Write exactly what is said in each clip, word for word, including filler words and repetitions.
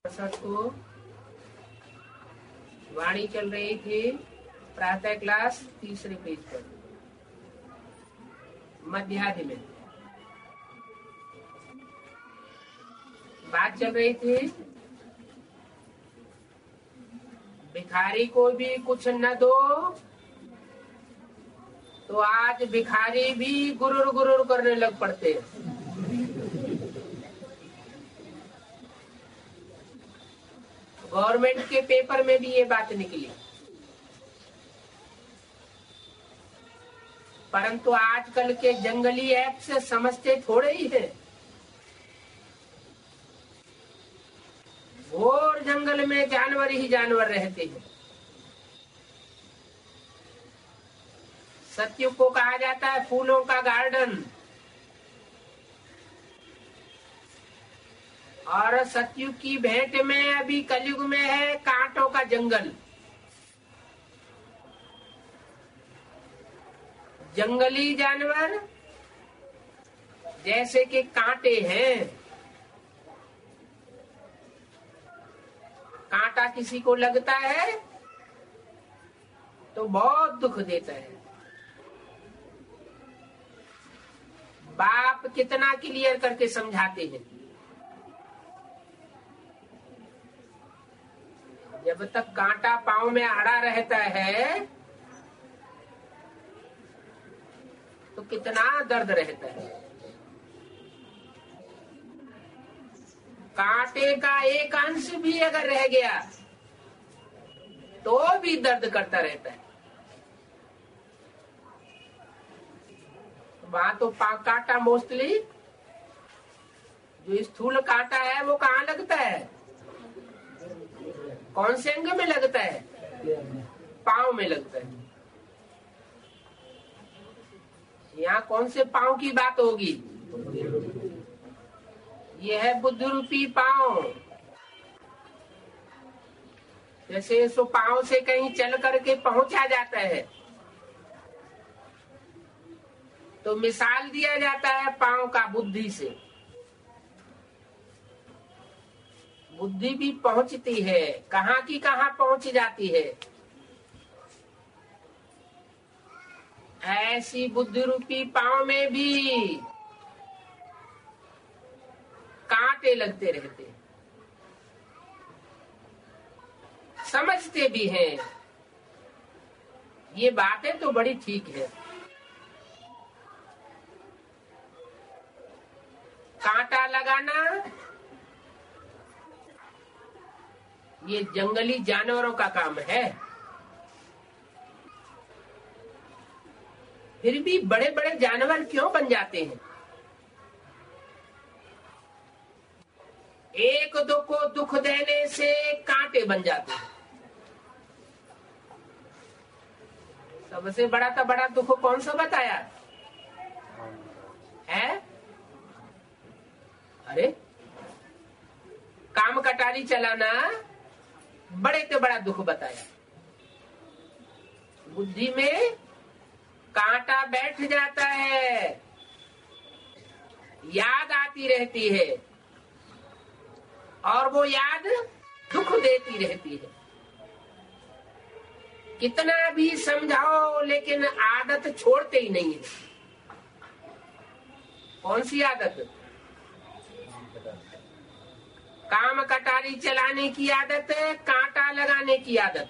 को वाणी चल रही थी प्रातः क्लास तीसरे पेज पर मध्याधि में बात चल रही थी। भिखारी को भी कुछ न दो तो आज भिखारी भी गुरुर गुरुर करने लग पड़ते हैं। गवर्नमेंट के पेपर में भी ये बात निकली, परंतु आजकल के जंगली एक्ट से समझते थोड़े ही है। घोर जंगल में जानवर ही जानवर रहते हैं। सतयुग को कहा जाता है फूलों का गार्डन, और सतयुग की भेंट में अभी कलयुग में है कांटों का जंगल। जंगली जानवर जैसे कि कांटे हैं, कांटा किसी को लगता है तो बहुत दुख देता है। बाप कितना क्लियर करके समझाते हैं, जब तक कांटा पांव में अड़ा रहता है तो कितना दर्द रहता है। कांटे का एक अंश भी अगर रह गया तो भी दर्द करता रहता है। वहां तो कांटा मोस्टली जो स्थूल कांटा है वो कहाँ लगता है, कौन से अंग में लगता है, पांव में लगता है। यहाँ कौन से पांव की बात होगी, यह है बुद्धि रूपी पांव। जैसे सो पांव से कहीं चल करके पहुंचा जाता है तो मिसाल दिया जाता है पांव का बुद्धि से। बुद्धि भी पहुंचती है, कहाँ की कहाँ पहुंच जाती है। ऐसी बुद्धि रूपी पांव में भी कांटे लगते रहते हैं। समझते भी हैं, ये बातें तो बड़ी ठीक है। कांटा लगाना ये जंगली जानवरों का काम है। फिर भी बड़े बड़े जानवर क्यों बन जाते हैं? एक दो को दुख देने से कांटे बन जाते हैं। सबसे बड़ा तो बड़ा दुख कौन सा बताया है? अरे काम कटारी चलाना बड़े तो बड़ा दुख बताया। बुद्धि में कांटा बैठ जाता है, याद आती रहती है और वो याद दुख देती रहती है। कितना भी समझाओ लेकिन आदत छोड़ते ही नहीं है। कौन सी आदत? काम कटारी चलाने की आदत है, कांटा लगाने की आदत।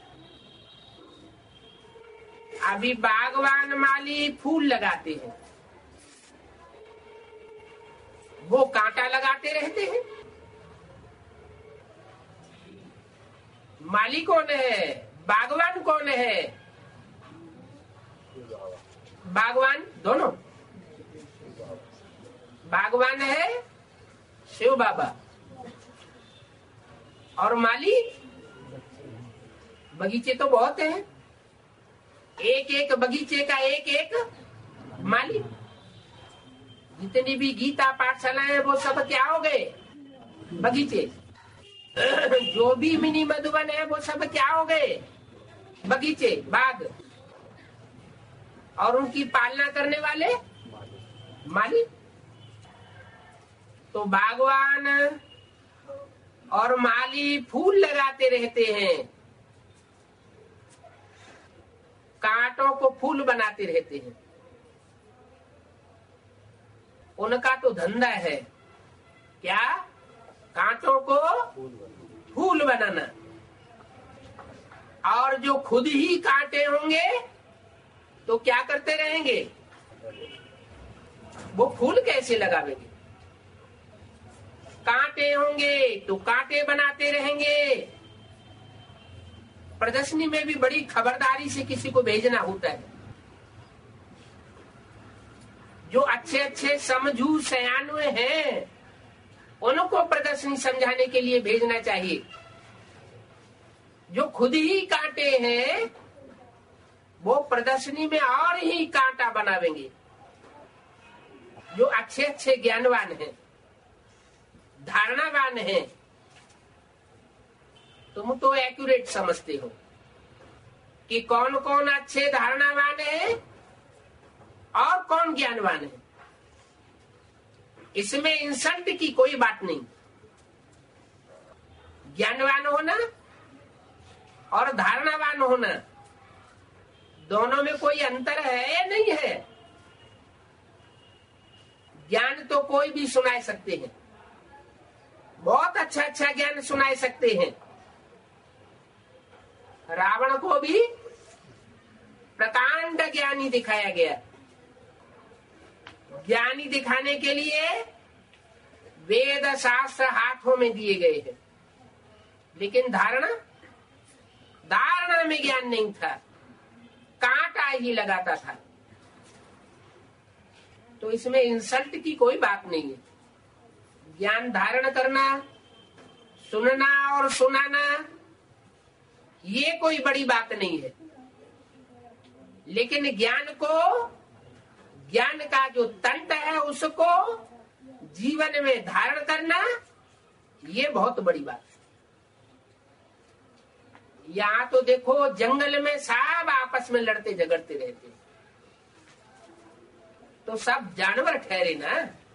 अभी बागवान माली फूल लगाते हैं, वो कांटा लगाते रहते हैं। माली कौन है, बागवान कौन है? बागवान दोनों, बागवान है शिव बाबा और माली बगीचे तो बहुत हैं। एक एक बगीचे का एक एक माली। जितनी भी गीता पाठशाला है वो सब क्या हो गए? बगीचे। जो भी मिनी मधुबन है वो सब क्या हो गए? बगीचे, बाग। और उनकी पालना करने वाले माली। तो बागवान और माली फूल लगाते रहते हैं, कांटों को फूल बनाते रहते हैं। उनका तो धंधा है क्या? कांटों को फूल बनाना। और जो खुद ही कांटे होंगे तो क्या करते रहेंगे? वो फूल कैसे लगावेंगे? कांटे होंगे तो कांटे बनाते रहेंगे। प्रदर्शनी में भी बड़ी खबरदारी से किसी को भेजना होता है। जो अच्छे अच्छे समझू सयानुए हैं उनको प्रदर्शनी समझाने के लिए भेजना चाहिए। जो खुद ही कांटे हैं वो प्रदर्शनी में और ही कांटा बनावेंगे। जो अच्छे अच्छे ज्ञानवान हैं, धारणावान हैं, तुम तो एक्यूरेट समझते हो कि कौन कौन अच्छे धारणावान है और कौन ज्ञानवान है। इसमें इंसल्ट की कोई बात नहीं। ज्ञानवान होना और धारणावान होना दोनों में कोई अंतर है या नहीं है? ज्ञान तो कोई भी सुना सकते हैं, बहुत अच्छा अच्छा ज्ञान सुना सकते हैं। रावण को भी प्रकांड ज्ञानी दिखाया गया। ज्ञानी दिखाने के लिए वेद शास्त्र हाथों में दिए गए हैं, लेकिन धारणा धारणा में ज्ञान नहीं था, कांटा ही लगाता था। तो इसमें इंसल्ट की कोई बात नहीं है। ज्ञान धारण करना, सुनना और सुनाना ये कोई बड़ी बात नहीं है, लेकिन ज्ञान को, ज्ञान का जो तंत्र है उसको जीवन में धारण करना ये बहुत बड़ी बात है। यहाँ तो देखो जंगल में सब आपस में लड़ते झगड़ते रहते, तो सब जानवर ठहरे ना।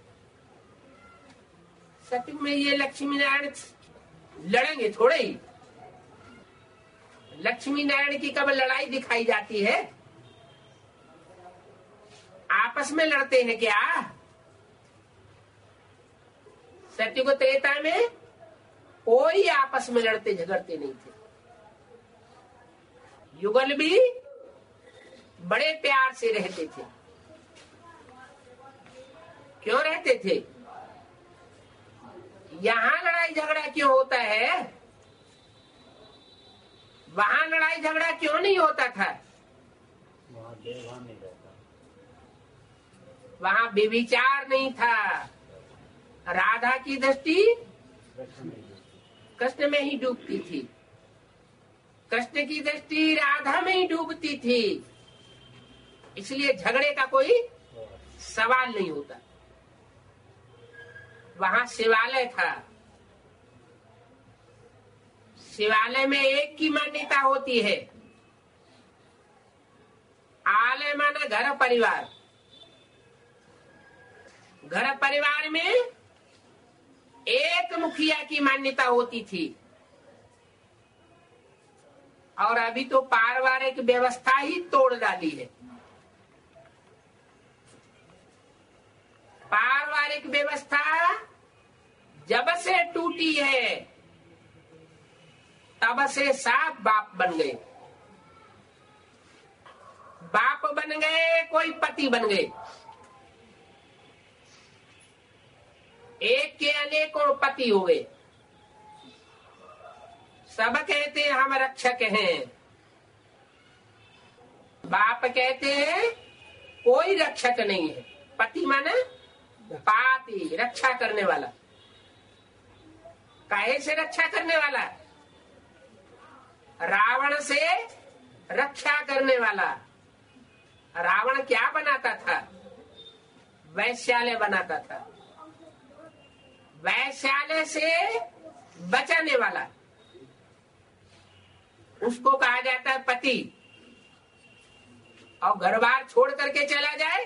सत्युग में ये लक्ष्मी नारायण लड़ेंगे थोड़े ही। लक्ष्मी नारायण की कब लड़ाई दिखाई जाती है? आपस में लड़ते हैं क्या? सत्युग त्रेता में कोई आपस में लड़ते झगड़ते नहीं थे। युगल भी बड़े प्यार से रहते थे। क्यों रहते थे? यहाँ लड़ाई झगड़ा क्यों होता है? वहां लड़ाई झगड़ा क्यों नहीं होता था? वहां बेविचार नहीं था। राधा की दृष्टि कृष्ण में ही डूबती थी, कृष्ण की दृष्टि राधा में ही डूबती थी। इसलिए झगड़े का कोई सवाल नहीं होता। वहां शिवालय था। शिवालय में एक की मान्यता होती है। आलय माना घर परिवार। घर परिवार में एक मुखिया की मान्यता होती थी। और अभी तो पारिवारिक व्यवस्था ही तोड़ डाली है। पारिवारिक व्यवस्था जब से टूटी है तब से साफ बाप बन गए। बाप बन गए, कोई पति बन गए। एक के अनेकों पति हुए। सब कहते हैं हम रक्षक हैं। बाप कहते हैं कोई रक्षक नहीं है। पति माने पाति, रक्षा करने वाला। काहे से रक्षा करने वाला? रावण से रक्षा करने वाला। रावण क्या बनाता था? वैश्यालय बनाता था। वैश्यालय से बचाने वाला उसको कहा जाता है पति। और घर बार छोड़ करके चला जाए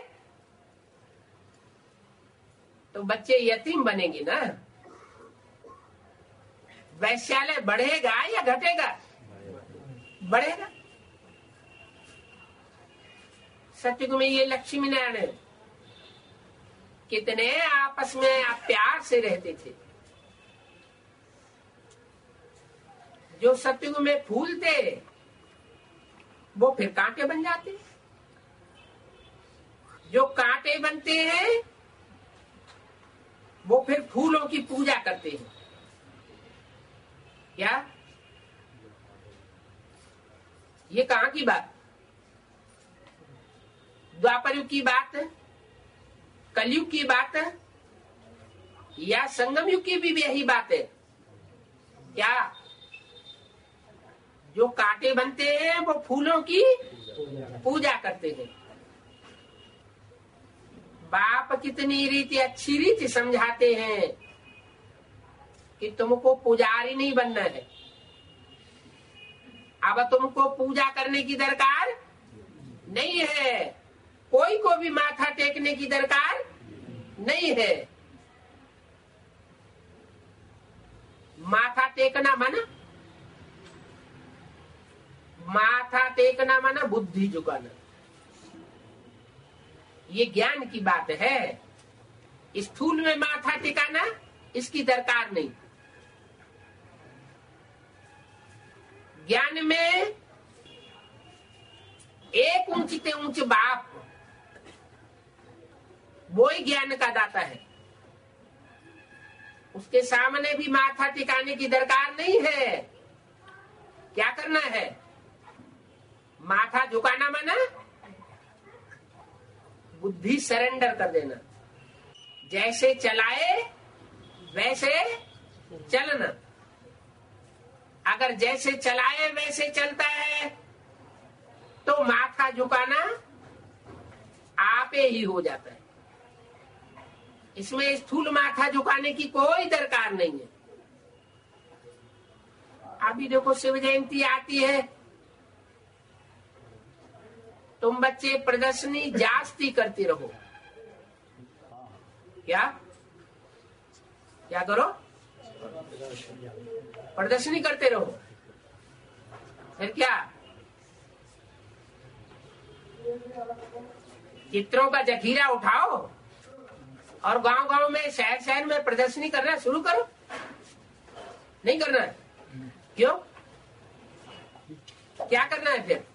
तो बच्चे यतीम बनेंगे ना। वैश्यालय बढ़ेगा या घटेगा? बढ़ेगा। सतयुग में ये लक्ष्मी नारायण कितने आपस में आप प्यार से रहते थे। जो सतयुग में फूल थे वो फिर कांटे बन जाते, जो कांटे बनते हैं वो फिर फूलों की पूजा करते हैं। क्या ये कहां की बात? द्वापर युग की बात, कलयुग की बात, या संगम युग की भी यही बात है? क्या जो कांटे बनते हैं वो फूलों की पूजा करते हैं। बाप कितनी रीति अच्छी रीति समझाते हैं कि तुमको पुजारी नहीं बनना है, अब तुमको पूजा करने की दरकार नहीं है, कोई को भी माथा टेकने की दरकार नहीं है। माथा टेकना माना माथा टेकना माना बुद्धि झुकाना, ये ज्ञान की बात है। स्थूल में माथा टिकाना इसकी दरकार नहीं। ज्ञान में एक ऊंचते ऊंच बाप वो ही ज्ञान का दाता है, उसके सामने भी माथा टिकाने की दरकार नहीं है। क्या करना है? माथा झुकाना माना बुद्धि सरेंडर कर देना, जैसे चलाए वैसे चलना। अगर जैसे चलाए वैसे चलता है तो माथा झुकाना आपे ही हो जाता है। इसमें स्थूल माथा झुकाने की कोई दरकार नहीं है। अभी देखो शिव जयंती आती है, तुम बच्चे प्रदर्शनी जास्ती करते रहो। क्या क्या करो? प्रदर्शनी करते रहो। फिर क्या? चित्रों का जखीरा उठाओ और गांव गांव में शहर शहर में प्रदर्शनी करना शुरू करो। नहीं करना है? क्यों? क्या करना है फिर?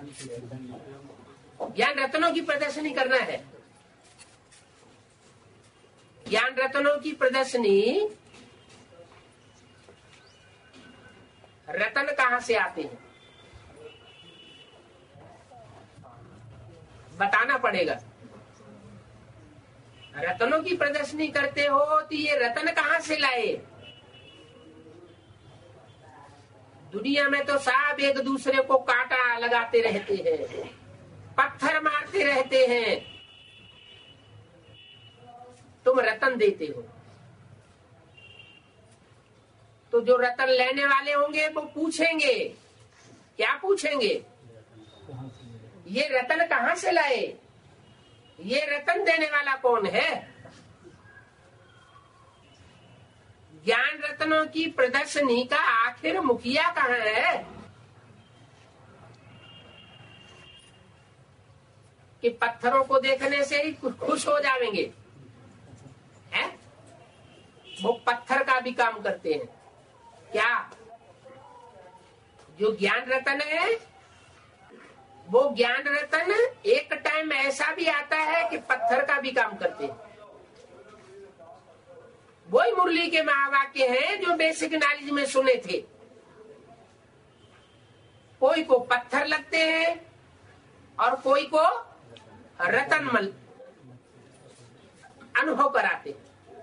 ज्ञान रत्नों की प्रदर्शनी करना है। ज्ञान रत्नों की प्रदर्शनी, रतन कहां से आते हैं बताना पड़ेगा। रत्नों की प्रदर्शनी करते हो तो ये रतन कहां से लाए? दुनिया में तो सब एक दूसरे को कांटा लगाते रहते हैं, पत्थर मारते रहते हैं, तुम रतन देते हो। तो जो रतन लेने वाले होंगे वो पूछेंगे। क्या पूछेंगे? ये रतन कहां से लाए? ये रतन देने वाला कौन है? ज्ञान रत्नों की प्रदर्शनी का आखिर मुखिया कहाँ है? कि पत्थरों को देखने से ही खुश हो जाएंगे, हैं? वो पत्थर का भी काम करते हैं। क्या जो ज्ञान रतन है वो ज्ञान रतन एक टाइम ऐसा भी आता है कि पत्थर का भी काम करते हैं। वही मुरली के महावाक्य हैं जो बेसिक नॉलेज में सुने थे। कोई को पत्थर लगते हैं और कोई को रतन मल अनुभव कराते।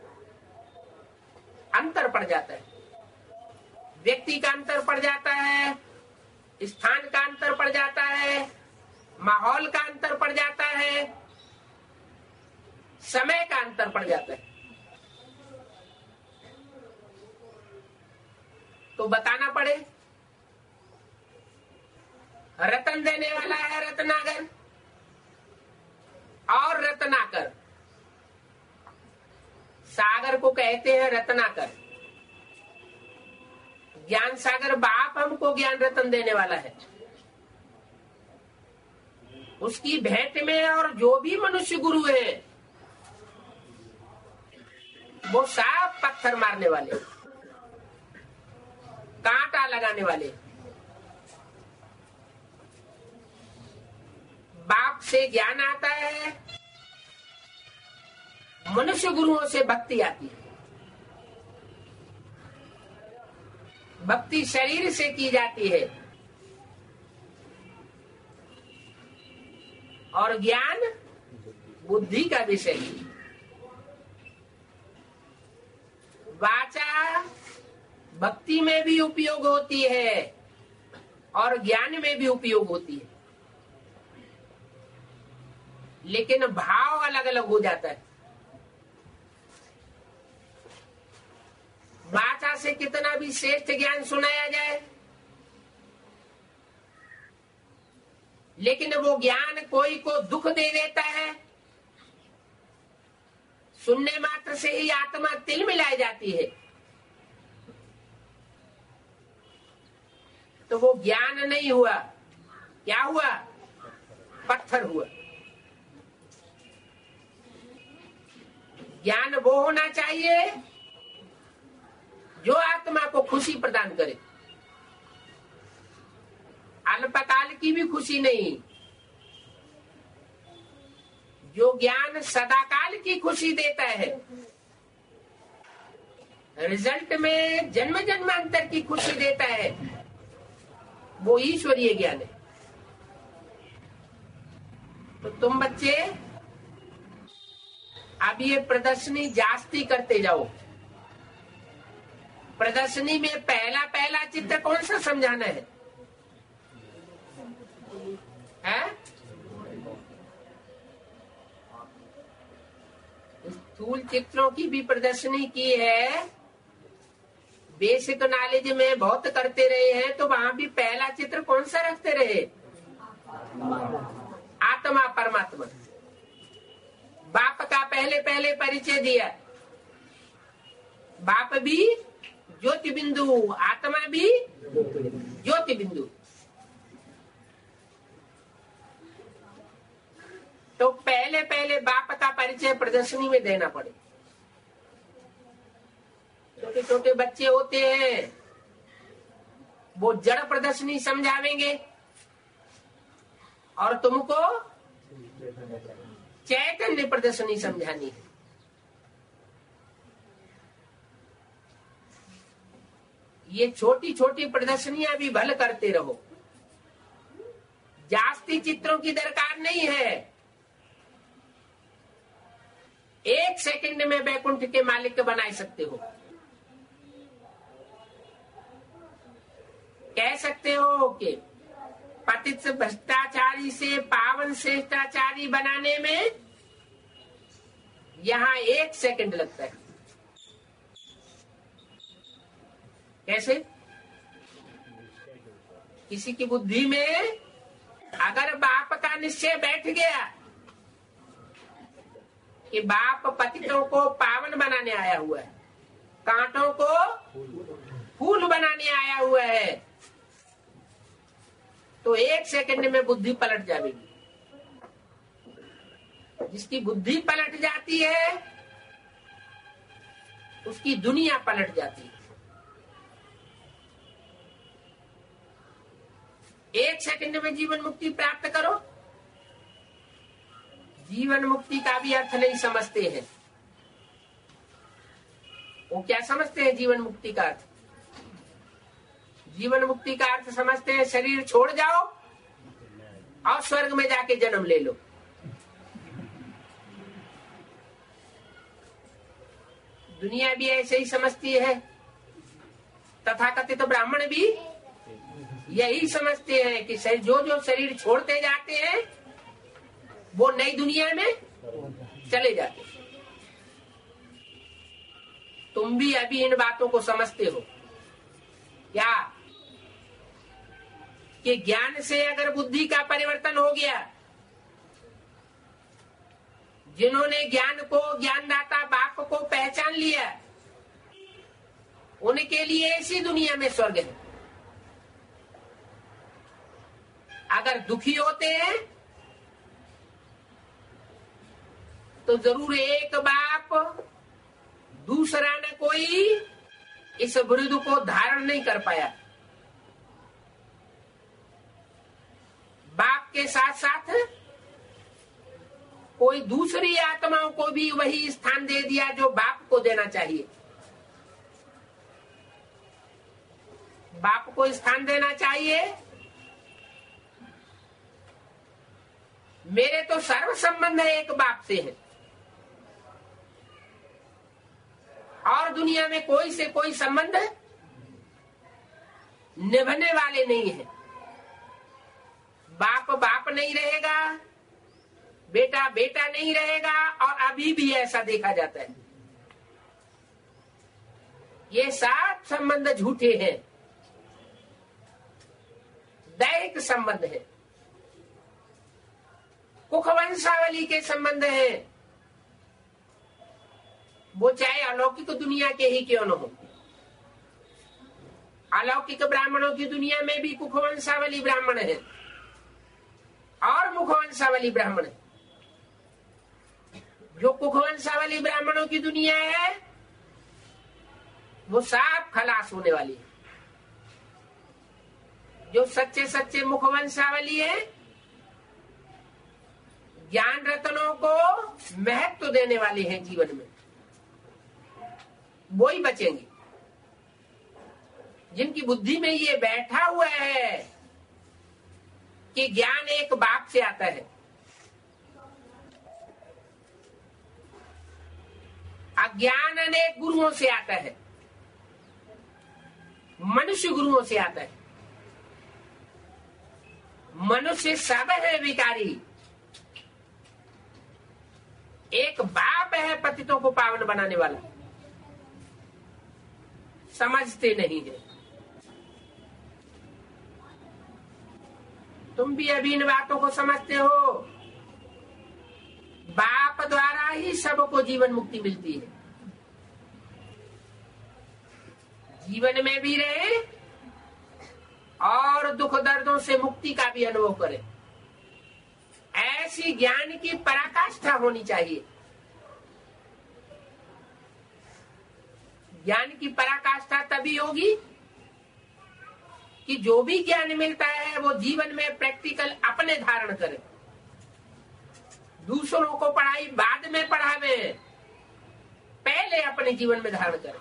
अंतर पड़ जाता है, व्यक्ति का अंतर पड़ जाता है, स्थान का अंतर पड़ जाता है, माहौल का अंतर पड़ जाता है, समय का अंतर पड़ जाता है। तो बताना पड़े। रतन देने वाला है रत्नाकर और रत्नाकर। सागर को कहते हैं रत्नाकर, ज्ञान सागर बाप हमको ज्ञान रतन देने वाला है। उसकी भेंट में और जो भी मनुष्य गुरु है वो सब पत्थर मारने वाले, कांटा लगाने वाले। बाप से ज्ञान आता है, मनुष्य गुरुओं से भक्ति आती है। भक्ति शरीर से की जाती है और ज्ञान बुद्धि का विषय है। वाचा भक्ति में भी उपयोग होती है और ज्ञान में भी उपयोग होती है, लेकिन भाव अलग अलग हो जाता है। वाचा से कितना भी श्रेष्ठ ज्ञान सुनाया जाए, लेकिन वो ज्ञान कोई को दुख दे देता है, सुनने मात्र से ही आत्मा तिल मिलाई जाती है, तो वो ज्ञान नहीं हुआ। क्या हुआ? पत्थर हुआ। ज्ञान वो होना चाहिए जो आत्मा को खुशी प्रदान करे, अल्पकाल की भी खुशी नहीं। जो ज्ञान सदाकाल की खुशी देता है, रिजल्ट में जन्म जन्मांतर की खुशी देता है, वो ईश्वरीय ज्ञान है। तो तुम बच्चे अब ये प्रदर्शनी जास्ती करते जाओ। प्रदर्शनी में पहला पहला चित्र कौन सा समझाना है, है? स्थूल चित्रों की भी प्रदर्शनी की है। बेसिक नॉलेज में बहुत करते रहे हैं, तो वहां भी पहला चित्र कौन सा रखते रहे? आत्मा परमात्मा। बाप का पहले पहले परिचय दिया। बाप भी ज्योति बिंदु, आत्मा भी ज्योति बिंदु। तो पहले पहले बाप का परिचय प्रदर्शनी में देना पड़े। छोटे छोटे बच्चे होते हैं, वो जड़ प्रदर्शनी समझावेंगे और तुमको चैतन्य प्रदर्शनी समझानी है। ये छोटी छोटी प्रदर्शनियां भी भल करते रहो। जास्ती चित्रों की दरकार नहीं है। एक सेकंड में बैकुंठ के मालिक बना सकते हो। कह सकते हो कि पतित भ्रष्टाचारी से पावन श्रेष्ठाचारी बनाने में यहाँ एक सेकंड लगता है। कैसे? किसी की बुद्धि में अगर बाप का निश्चय बैठ गया कि बाप पतितों को पावन बनाने आया हुआ है, कांटों को फूल बनाने आया हुआ है, तो एक सेकंड में बुद्धि पलट जाएगी। जिसकी बुद्धि पलट जाती है उसकी दुनिया पलट जाती है। एक सेकंड में जीवन मुक्ति प्राप्त करो। जीवन मुक्ति का भी अर्थ नहीं समझते हैं। वो क्या समझते हैं जीवन मुक्ति का अर्थ? जीवन मुक्ति का अर्थ समझते हैं शरीर छोड़ जाओ और स्वर्ग में जाके जन्म ले लो। दुनिया भी ऐसे ही समझती है। तथाकथित तो ब्राह्मण भी यही समझते हैं कि जो जो शरीर छोड़ते जाते हैं वो नई दुनिया में चले जाते। तुम भी अभी इन बातों को समझते हो क्या? कि ज्ञान से अगर बुद्धि का परिवर्तन हो गया, जिन्होंने ज्ञान को ज्ञानदाता बाप को पहचान लिया, उनके लिए इसी दुनिया में स्वर्ग है। अगर दुखी होते हैं तो जरूर एक बाप दूसरा न कोई इस विरुद्ध को धारण नहीं कर पाया। बाप के साथ साथ कोई दूसरी आत्माओं को भी वही स्थान दे दिया जो बाप को देना चाहिए। बाप को स्थान देना चाहिए। मेरे तो सर्व संबंध एक बाप से है और दुनिया में कोई से कोई संबंध निभाने वाले नहीं है। बाप बाप नहीं रहेगा, बेटा बेटा नहीं रहेगा, और अभी भी ऐसा देखा जाता है। ये सात संबंध झूठे हैं, दैहिक संबंध है, कुखवंशावली के संबंध है, वो चाहे अलौकिक दुनिया के ही क्यों न हो। अलौकिक ब्राह्मणों की दुनिया में भी कुखवंशावली ब्राह्मण है और मुखवंशावली ब्राह्मण है। जो कुखवंशावली ब्राह्मणों की दुनिया है वो साफ खलास होने वाली है। जो सच्चे सच्चे मुखवंशावली है, ज्ञान रत्नों को महत्व तो देने वाले हैं जीवन में, वो ही बचेंगे। जिनकी बुद्धि में ये बैठा हुआ है कि ज्ञान एक बाप से आता है, अज्ञान अनेक गुरुओं से आता है, मनुष्य गुरुओं से आता है। मनुष्य सब है विकारी, एक बाप है पतितों को पावन बनाने वाला, समझते नहीं है। तुम भी अभी इन बातों को समझते हो। बाप द्वारा ही सबको जीवन मुक्ति मिलती है। जीवन में भी रहे और दुख दर्दों से मुक्ति का भी अनुभव करें। ऐसी ज्ञान की पराकाष्ठा होनी चाहिए। ज्ञान की पराकाष्ठा तभी होगी कि जो भी ज्ञान मिलता है वो जीवन में प्रैक्टिकल अपने धारण करे। दूसरों को पढ़ाई बाद में पढ़ावे, पहले अपने जीवन में धारण करे।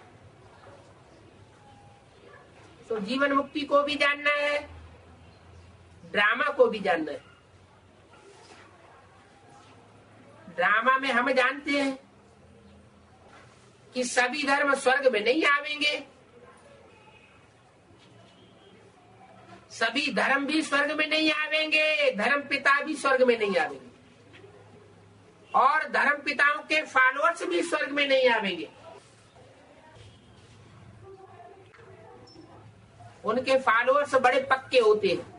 तो जीवन मुक्ति को भी जानना है, ड्रामा को भी जानना है। ड्रामा में हम जानते हैं कि सभी धर्म स्वर्ग में नहीं आवेंगे, सभी धर्म भी स्वर्ग में नहीं आवेंगे, धर्म पिता भी स्वर्ग में नहीं आवेंगे, और धर्म पिताओं के फॉलोअर्स भी स्वर्ग में नहीं आवेंगे। उनके फॉलोअर्स बड़े पक्के होते हैं।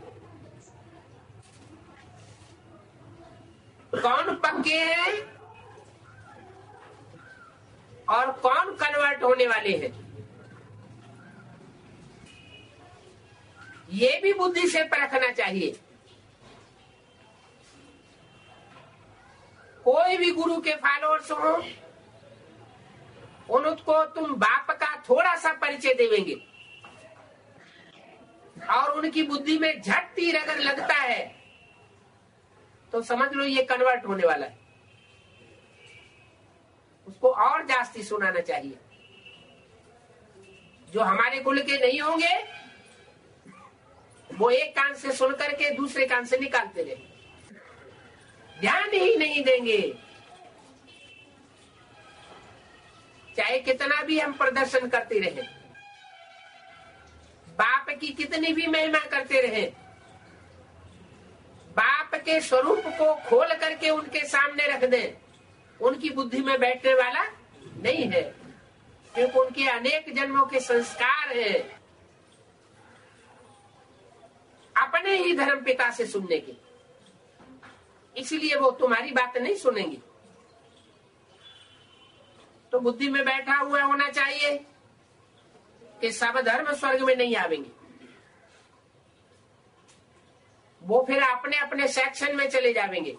कौन पक्के हैं और कौन कन्वर्ट होने वाले हैं, ये भी बुद्धि से परखना चाहिए। कोई भी गुरु के फॉलोअर्स हो, उनको तुम बाप का थोड़ा सा परिचय देवेंगे और उनकी बुद्धि में झट तीर अगर लगता है तो समझ लो ये कन्वर्ट होने वाला है। उसको और जास्ती सुनाना चाहिए। जो हमारे कुल के नहीं होंगे वो एक कान से सुन करके दूसरे कान से निकालते रहे, ध्यान ही नहीं देंगे। चाहे कितना भी हम प्रदर्शन करते रहे, बाप की कितनी भी महिमा करते रहे, बाप के स्वरूप को खोल करके उनके सामने रख दें, उनकी बुद्धि में बैठने वाला नहीं है, क्योंकि उनके अनेक जन्मों के संस्कार हैं अपने ही धर्म पिता से सुनने के, इसलिए वो तुम्हारी बात नहीं सुनेंगी। तो बुद्धि में बैठा हुआ होना चाहिए कि सब धर्म स्वर्ग में नहीं आवेंगे, वो फिर अपने अपने सेक्शन में चले जाएंगे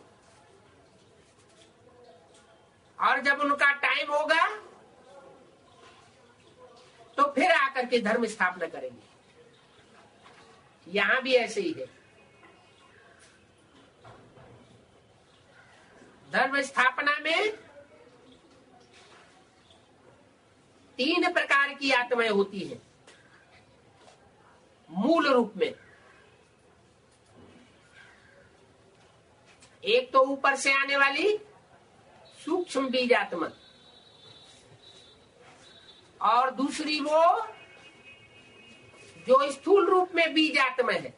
और जब उनका टाइम होगा तो फिर आकर के धर्म स्थापना करेंगे। यहां भी ऐसे ही है। धर्म स्थापना में तीन प्रकार की आत्माएं होती हैं मूल रूप में। एक तो ऊपर से आने वाली सूक्ष्म बीज आत्मा, और दूसरी वो जो स्थूल रूप में बीज आत्मा है,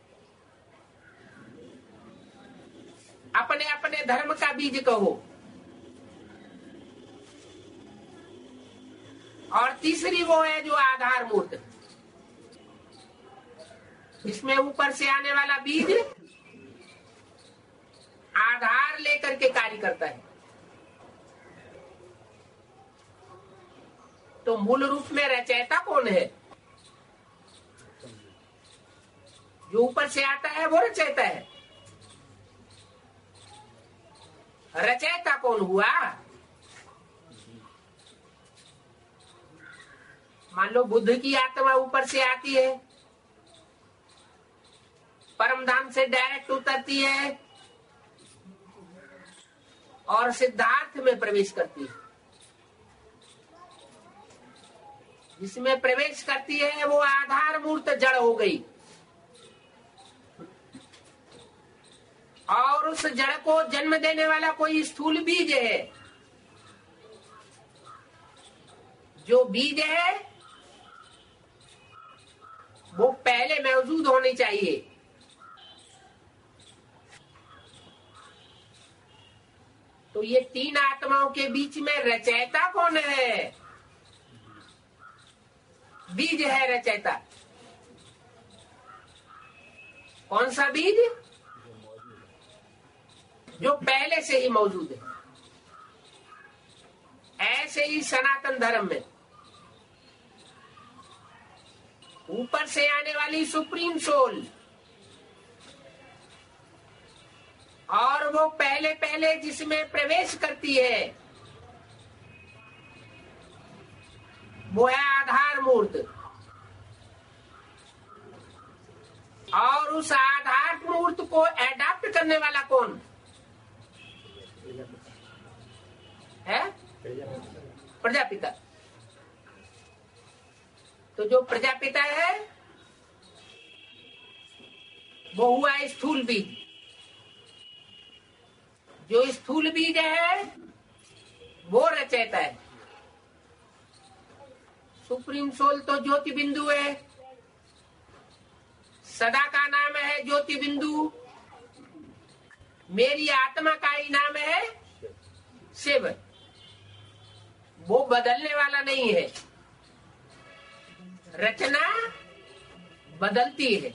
अपने अपने धर्म का बीज कहो। और तीसरी वो है जो आधार मूर्त, इसमें ऊपर से आने वाला बीज आधार लेकर के कार्य करता है। तो मूल रूप में रचयिता कौन है? जो ऊपर से आता है वो रचयिता है। रचयिता कौन हुआ? मान लो बुद्ध की आत्मा ऊपर से आती है, परम धाम से डायरेक्ट उतरती है और सिद्धार्थ में प्रवेश करती है। जिसमें प्रवेश करती है वो आधार मूर्त जड़ हो गई, और उस जड़ को जन्म देने वाला कोई स्थूल बीज है। जो बीज है वो पहले मौजूद होनी चाहिए। तो ये तीन आत्माओं के बीच में रचयिता कौन है? बीज है रचयिता। कौन सा बीज? जो पहले से ही मौजूद है। ऐसे ही सनातन धर्म में ऊपर से आने वाली सुप्रीम सोल, और वो पहले पहले जिसमें प्रवेश करती है वो है आधार मूर्त, और उस आधार मूर्त को एडाप्ट करने वाला कौन है? प्रजापिता। तो जो प्रजापिता है वो हुआ स्थूल बीज। जो स्थूल बीज है वो रचयिता है। सुप्रीम सोल तो ज्योति बिंदु है, सदा का नाम है ज्योति बिंदु। मेरी आत्मा का ही नाम है शिव। वो बदलने वाला नहीं है। रचना बदलती है।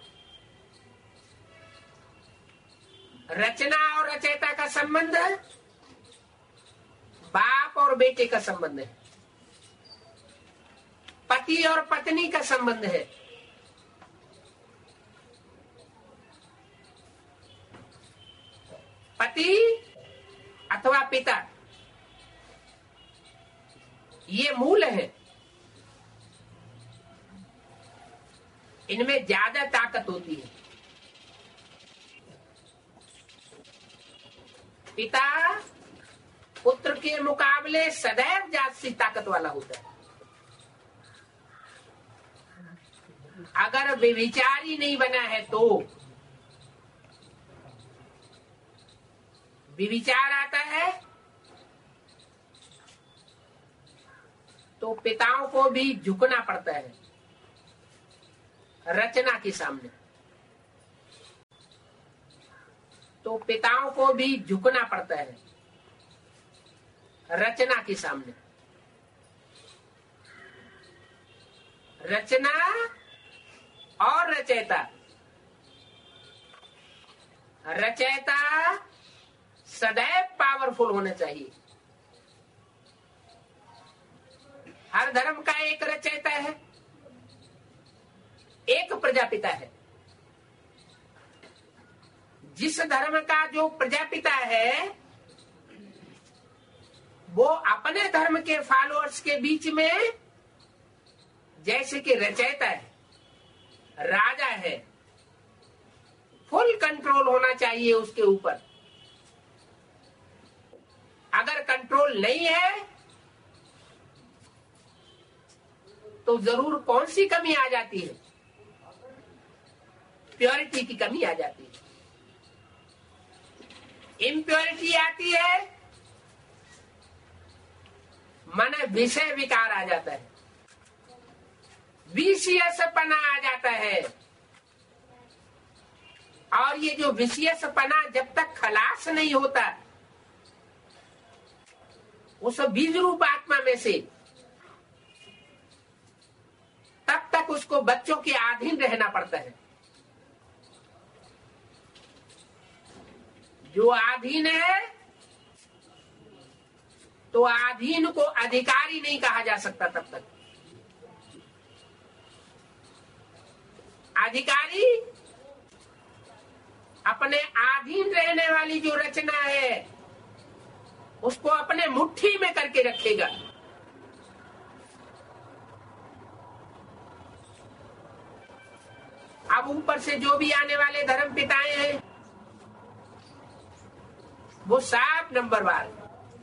रचना और रचयिता का संबंध बाप और बेटे का संबंध है, पति और पत्नी का संबंध है। पति अथवा पिता, ये मूल है। इनमें ज्यादा ताकत होती है। पिता पुत्र के मुकाबले सदैव ज्यादा ताकत वाला होता है। अगर व्यभिचार ही नहीं बना है तो व्यभिचार आता है तो पिताओं को भी झुकना पड़ता है रचना के सामने। तो पिताओं को भी झुकना पड़ता है रचना के सामने। रचना और रचयिता। रचयिता सदैव पावरफुल होना चाहिए। हर धर्म का एक रचयिता है। प्रजापिता है। जिस धर्म का जो प्रजापिता है वो अपने धर्म के फॉलोअर्स के बीच में जैसे कि रचयिता है, राजा है, फुल कंट्रोल होना चाहिए उसके ऊपर। अगर कंट्रोल नहीं है तो जरूर कौन सी कमी आ जाती है? प्योरिटी की कमी आ जाती है, इम्प्योरिटी आती है, मन विषय विकार आ जाता है, विषयसपना आ जाता है। और ये जो विषयसपना जब तक खलास नहीं होता उस बीज रूप आत्मा में से, तब तक उसको बच्चों के अधीन रहना पड़ता है। जो अधीन है तो अधीन को अधिकारी नहीं कहा जा सकता। तब तक अधिकारी अपने अधीन रहने वाली जो रचना है उसको अपने मुट्ठी में करके रखेगा। अब ऊपर से जो भी आने वाले धर्म पिताएं हैं वो साफ नंबर वार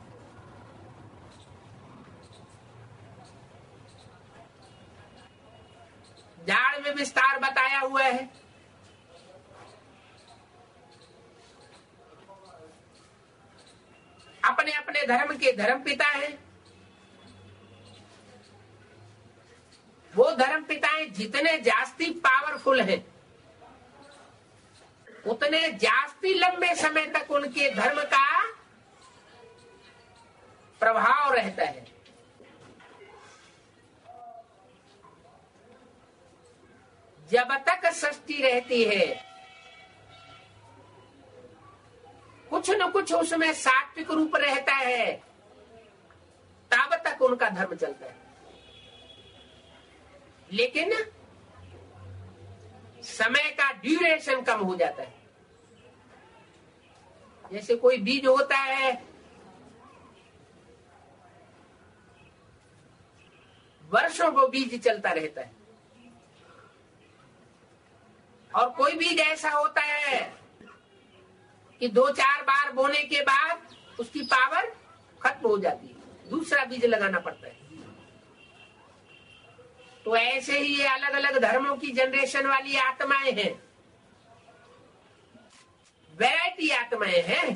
झाड़ में विस्तार बताया हुआ है। अपने अपने धर्म के धर्म पिता हैं। वो धर्म पिताएं जितने जास्ती पावरफुल हैं उतने जास्ती लंबे समय तक उनके धर्म का प्रभाव रहता है। जब तक सृष्टि रहती है कुछ न कुछ उसमें सात्विक रूप रहता है, तब तक उनका धर्म चलता है। लेकिन समय का ड्यूरेशन कम हो जाता है। जैसे कोई बीज होता है, वर्षों को बीज चलता रहता है, और कोई बीज ऐसा होता है कि दो चार बार बोने के बाद उसकी पावर खत्म हो जाती है, दूसरा बीज लगाना पड़ता है। तो ऐसे ही ये अलग अलग धर्मों की जनरेशन वाली आत्माएं हैं, वैरायटी आत्माएं हैं,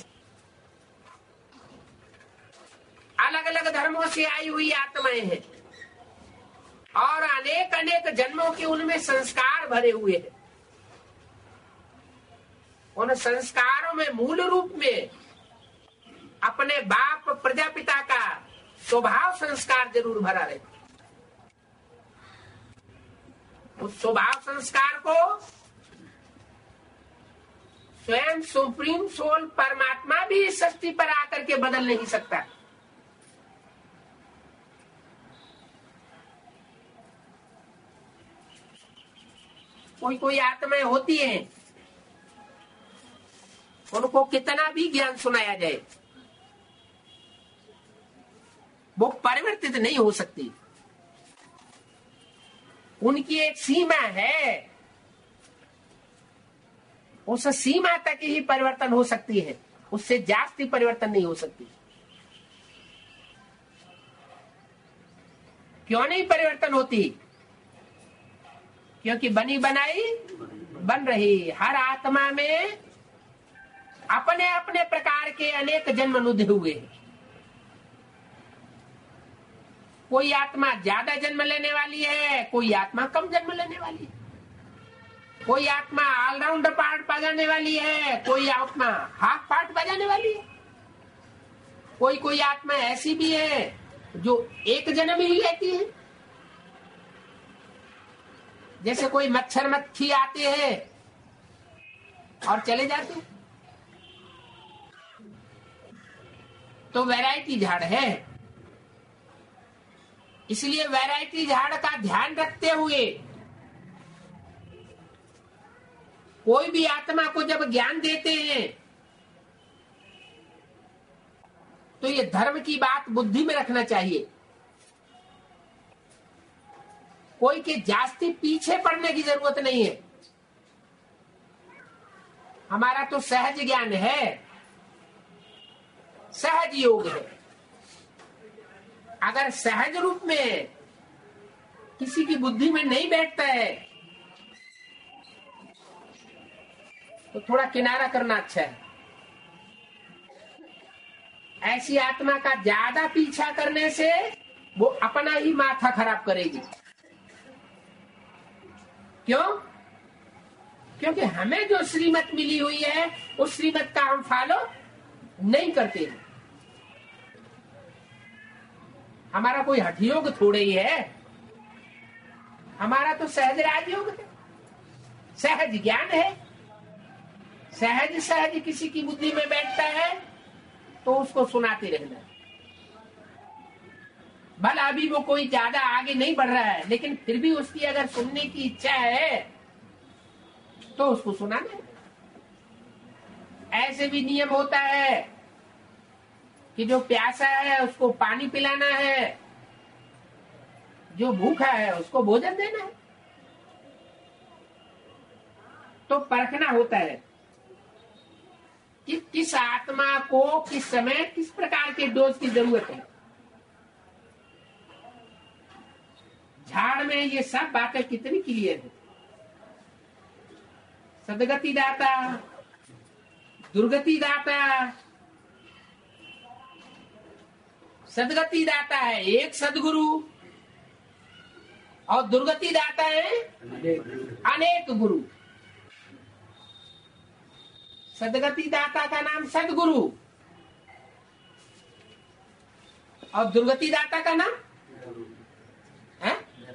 अलग अलग धर्मों से आई हुई आत्माएं हैं, और अनेक अनेक जन्मों के उनमें संस्कार भरे हुए हैं। उन संस्कारों में मूल रूप में अपने बाप प्रजापिता का स्वभाव संस्कार जरूर भरा रहता। उस स्वभाव संस्कार को स्वयं सुप्रीम सोल परमात्मा भी इस सृष्टि पर आकर के बदल नहीं सकता। कोई कोई आत्माएं होती हैं, उनको कितना भी ज्ञान सुनाया जाए वो परिवर्तित नहीं हो सकती। उनकी एक सीमा है, उस सीमा तक ही परिवर्तन हो सकती है, उससे जास्ती परिवर्तन नहीं हो सकती। क्यों नहीं परिवर्तन होती? क्योंकि बनी बनाई बन रही। हर आत्मा में अपने अपने प्रकार के अनेक जन्म लुधे हुए हैं। कोई आत्मा ज्यादा जन्म लेने वाली है, कोई आत्मा कम जन्म लेने वाली है, कोई आत्मा ऑलराउंडर पार्ट बजाने वाली है, कोई आत्मा हाफ पार्ट बजाने वाली है, कोई कोई आत्मा ऐसी भी है जो एक जन्म ही लेती है। जैसे कोई मच्छर मक्खी आते हैं और चले जाते हैं, तो वैरायटी झाड़ है। इसलिए वैरायटी झाड़ का ध्यान रखते हुए कोई भी आत्मा को जब ज्ञान देते हैं तो ये धर्म की बात बुद्धि में रखना चाहिए। कोई के जास्ती पीछे पड़ने की जरूरत नहीं है। हमारा तो सहज ज्ञान है, सहज योग है। अगर सहज रूप में किसी की बुद्धि में नहीं बैठता है तो थोड़ा किनारा करना अच्छा है। ऐसी आत्मा का ज्यादा पीछा करने से वो अपना ही माथा खराब करेगी। क्यों? क्योंकि हमें जो श्रीमत मिली हुई है उस श्रीमत का हम फॉलो नहीं करते हैं। हमारा कोई हठयोग थोड़े ही है, हमारा तो सहज राजयोग है, सहज ज्ञान है। सहज सहज किसी की बुद्धि में बैठता है तो उसको सुनाते रहना। भला अभी वो कोई ज्यादा आगे नहीं बढ़ रहा है, लेकिन फिर भी उसकी अगर सुनने की इच्छा है तो उसको सुनाना है। ऐसे भी नियम होता है कि जो प्यासा है उसको पानी पिलाना है, जो भूखा है उसको भोजन देना है। तो परखना होता है कि किस आत्मा को किस समय किस प्रकार के डोज की जरूरत है। झाड़ में ये सब बातें कितनी क्लियर है। सदगति दाता, दुर्गति दाता। सदगति दाता है एक सदगुरु और दुर्गति दाता है अनेक गुरु। सदगति दाता का नाम सदगुरु और दुर्गति दाता का नाम है?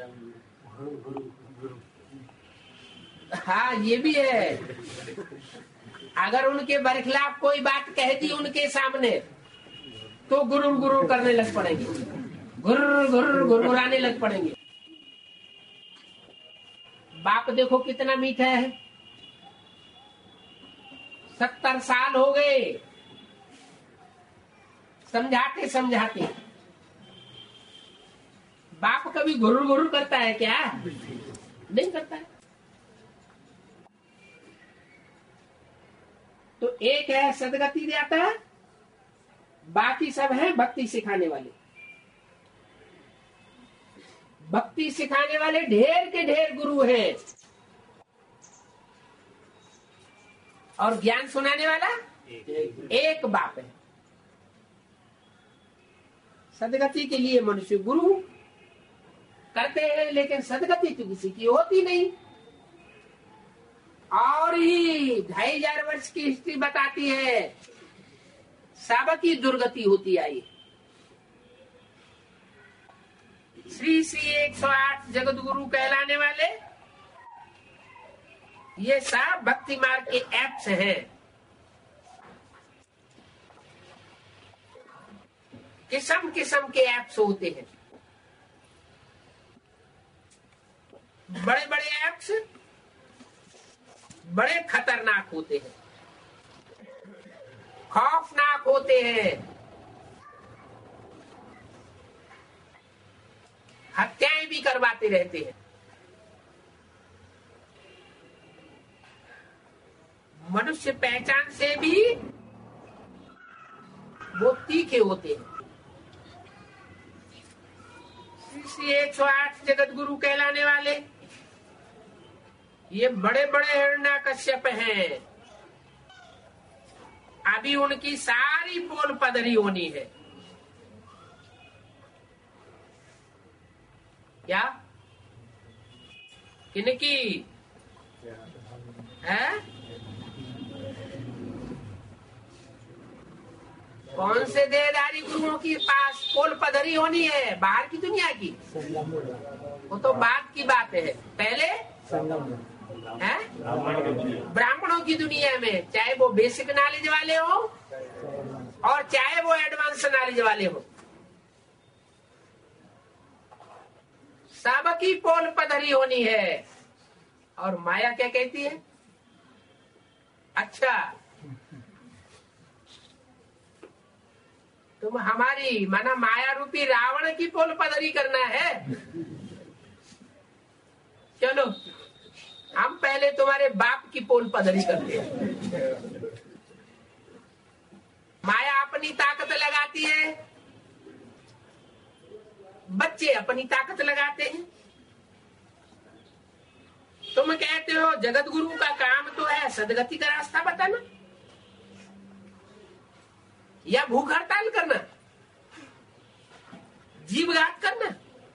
हाँ, ये भी है। अगर उनके बरखिलाफ कोई बात कह दी उनके सामने तो गुरु गुरु करने लग पड़ेंगे, गुर गुर गुरगुराने लग पड़ेंगे। बाप देखो कितना मीठा है। सत्तर साल हो गए समझाते समझाते। बाप कभी गुरु गुरु करता है क्या? नहीं करता है। तो एक है सदगति दाता, बाकी सब है भक्ति सिखाने वाले। भक्ति सिखाने वाले ढेर के ढेर गुरु हैं और ज्ञान सुनाने वाला एक बाप है। सदगति के लिए मनुष्य गुरु करते हैं, लेकिन सदगति तो किसी की होती नहीं। और ही ढाई हजार वर्ष की हिस्ट्री बताती है सबकी दुर्गति होती आई। श्री श्री एक सौ आठ जगत गुरु कहलाने वाले ये सब भक्ति मार्ग के ऐप्स हैं। किस्म किस्म के ऐप्स होते हैं। बड़े बड़े ऐप्स बड़े खतरनाक होते हैं, खौफनाक होते हैं, हत्याएं भी करवाते रहते हैं। मनुष्य पहचान से भी वो तीखे होते हैं। श्री एक सौ आठ जगत गुरु कहलाने वाले ये बड़े बड़े हिरण्यकश्यप हैं। अभी उनकी सारी पोल पदरी होनी है। क्या किनकी है? कौन से देहधारी गुरुओं के पास पोल पदरी होनी है? बाहर की दुनिया की? वो तो बाद की बात है। पहले है ब्राह्मणों की दुनिया में, चाहे वो बेसिक नॉलेज वाले हो और चाहे वो एडवांस नॉलेज वाले हो, सबकी पोल पधरी होनी है। और माया क्या कहती है? अच्छा, तुम हमारी माना माया रूपी रावण की पोल पदरी करना है। चलो हम पहले तुम्हारे बाप की पोल पदरी करते हैं। माया अपनी ताकत लगाती है, बच्चे अपनी ताकत लगाते हैं। तुम कहते हो जगत गुरु का काम तो है सदगति का रास्ता बताना या भूख हड़ताल करना, जीवघात करना।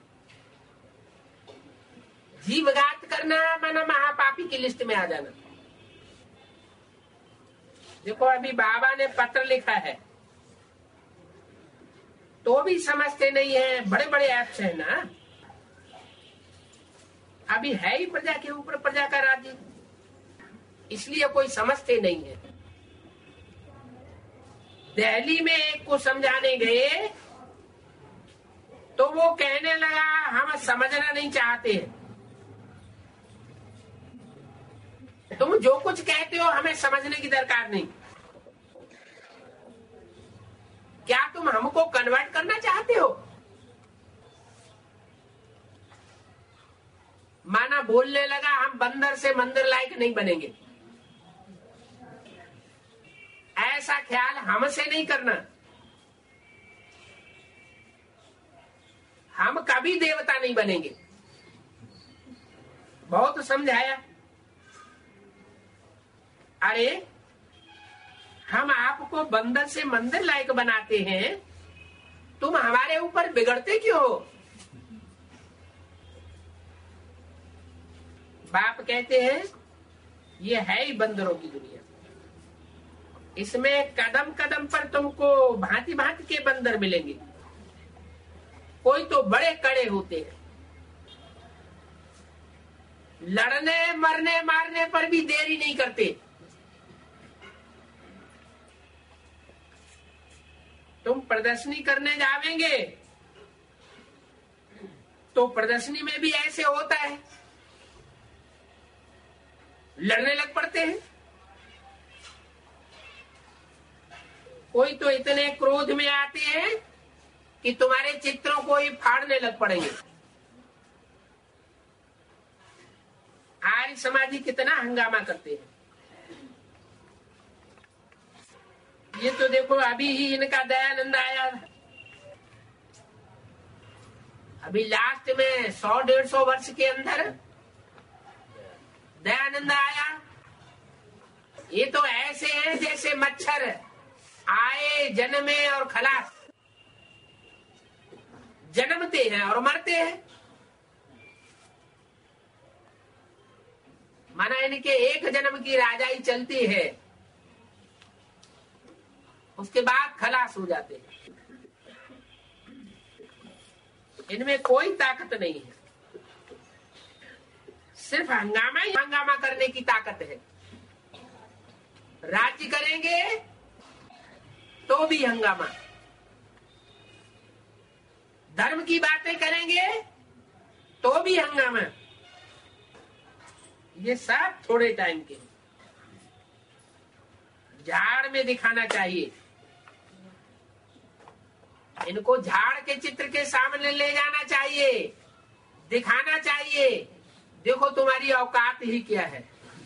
जीवघात करना माना महापापी की लिस्ट में आ जाना। देखो अभी बाबा ने पत्र लिखा है तो भी समझते नहीं है। बड़े बड़े ऐप्स है ना, अभी है ही प्रजा के ऊपर प्रजा का राज्य, इसलिए कोई समझते नहीं है। दिल्ली में एक को समझाने गए तो वो कहने लगा हम समझना नहीं चाहते, तुम जो कुछ कहते हो हमें समझने की दरकार नहीं। क्या तुम हमको कन्वर्ट करना चाहते हो? माना बोलने लगा हम बंदर से मंदिर लायक नहीं बनेंगे। ऐसा ख्याल हमसे नहीं करना, हम कभी देवता नहीं बनेंगे। बहुत समझाया, अरे हम आपको बंदर से मंदिर लायक बनाते हैं, तुम हमारे ऊपर बिगड़ते क्यों हो? बाप कहते हैं ये है ही बंदरों की दुनिया, इसमें कदम कदम पर तुमको भांति भांति के बंदर मिलेंगे। कोई तो बड़े कड़े होते हैं, लड़ने मरने मारने पर भी देरी नहीं करते। तुम प्रदर्शनी करने जावेंगे तो प्रदर्शनी में भी ऐसे होता है, लड़ने लग पड़ते हैं। कोई तो इतने क्रोध में आते हैं कि तुम्हारे चित्रों को ही फाड़ने लग पड़ेंगे। आर्य समाजी कितना हंगामा करते हैं। ये तो देखो अभी ही इनका दयानंद आया, अभी लास्ट में सौ डेढ़ सौ वर्ष के अंदर दयानंद आया। ये तो ऐसे हैं जैसे मच्छर आए जन्मे और खलास, जन्मते हैं और मरते हैं। माना इनके एक जन्म की राजाई चलती है, उसके बाद खलास हो जाते हैं। इनमें कोई ताकत नहीं है, सिर्फ हंगामा ही हंगामा करने की ताकत है। राज्य करेंगे तो भी हंगामा, धर्म की बातें करेंगे तो भी हंगामा। ये सब थोड़े टाइम के, झाड़ में दिखाना चाहिए। इनको झाड़ के चित्र के सामने ले जाना चाहिए, दिखाना चाहिए, देखो तुम्हारी औकात ही क्या है।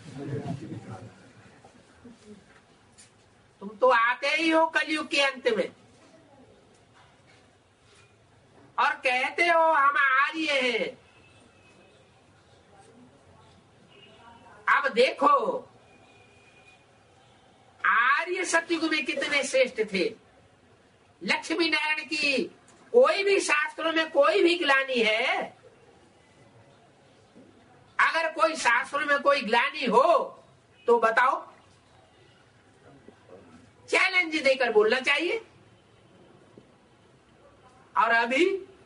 तुम तो आते ही हो कलयुग के अंत में और कहते हो हम आर्य हैं। अब देखो आर्य सतयुग में कितने श्रेष्ठ थे। लक्ष्मी नारायण की कोई भी शास्त्रों में कोई भी ग्लानि है, अगर कोई शास्त्रों में कोई ग्लानि हो तो बताओ, चैलेंज देकर बोलना चाहिए। और अभी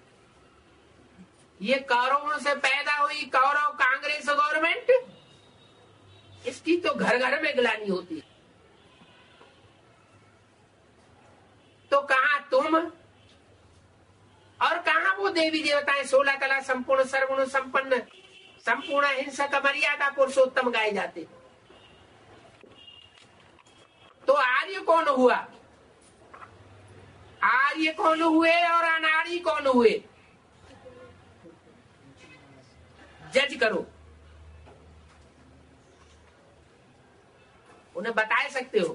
ये कौरवों से पैदा हुई कौरव कांग्रेस गवर्नमेंट, इसकी तो घर घर में ग्लानि होती है। तो कहां तुम और कहां वो देवी देवताएं सोलह कला संपूर्ण सर्वगुण संपन्न संपूर्ण हिंसक मर्यादा पुरुषोत्तम गाए जाते। तो आर्य कौन हुआ? आर्य कौन हुए और अनार्य कौन हुए? जज करो। उन्हें बता सकते हो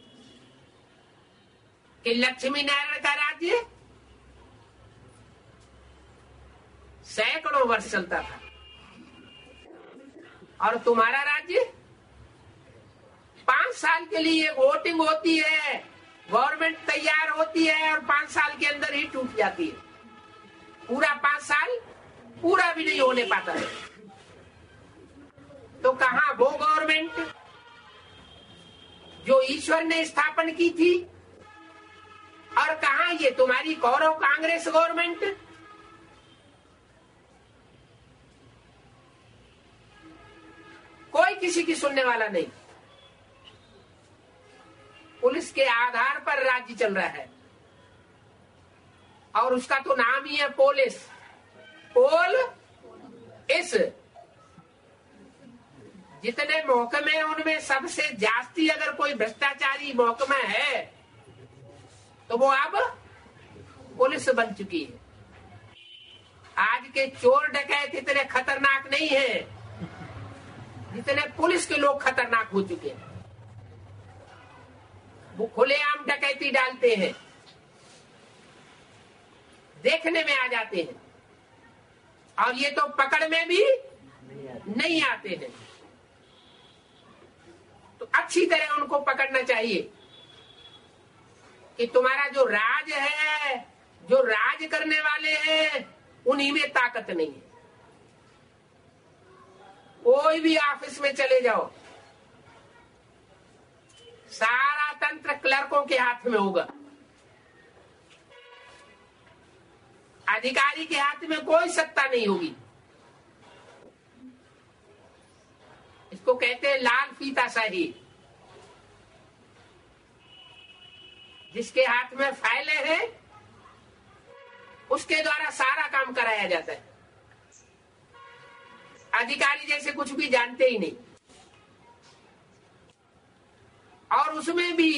कि लक्ष्मी नारायण का राज्य सैकड़ों वर्ष चलता था और तुम्हारा राज्य पांच साल के लिए वोटिंग होती है, गवर्नमेंट तैयार होती है और पांच साल के अंदर ही टूट जाती है। पूरा पांच साल पूरा भी नहीं होने पाता है। तो कहां वो गवर्नमेंट जो ईश्वर ने स्थापन की थी और कहां ये तुम्हारी कौरव कांग्रेस गवर्नमेंट? कोई किसी की सुनने वाला नहीं। पुलिस के आधार पर राज्य चल रहा है और उसका तो नाम ही है पुलिस। पोल इस जितने महकमे उनमें सबसे जास्ती अगर कोई भ्रष्टाचारी महकमा है तो वो अब पुलिस बन चुकी है। आज के चोर डकैत इतने खतरनाक नहीं है जितने पुलिस के लोग खतरनाक हो चुके हैं। वो खुलेआम डकैती डालते हैं, देखने में आ जाते हैं और ये तो पकड़ में भी नहीं आते हैं। तो अच्छी तरह उनको पकड़ना चाहिए कि तुम्हारा जो राज है, जो राज करने वाले हैं, उन्हीं में ताकत नहीं है। कोई भी ऑफिस में चले जाओ, सारा तंत्र क्लर्कों के हाथ में होगा। अधिकारी के हाथ में कोई सत्ता नहीं होगी। इसको कहते हैं लाल फीताशाही। जिसके हाथ में फाइलें हैं उसके द्वारा सारा काम कराया जाता है। अधिकारी जैसे कुछ भी जानते ही नहीं। और उसमें भी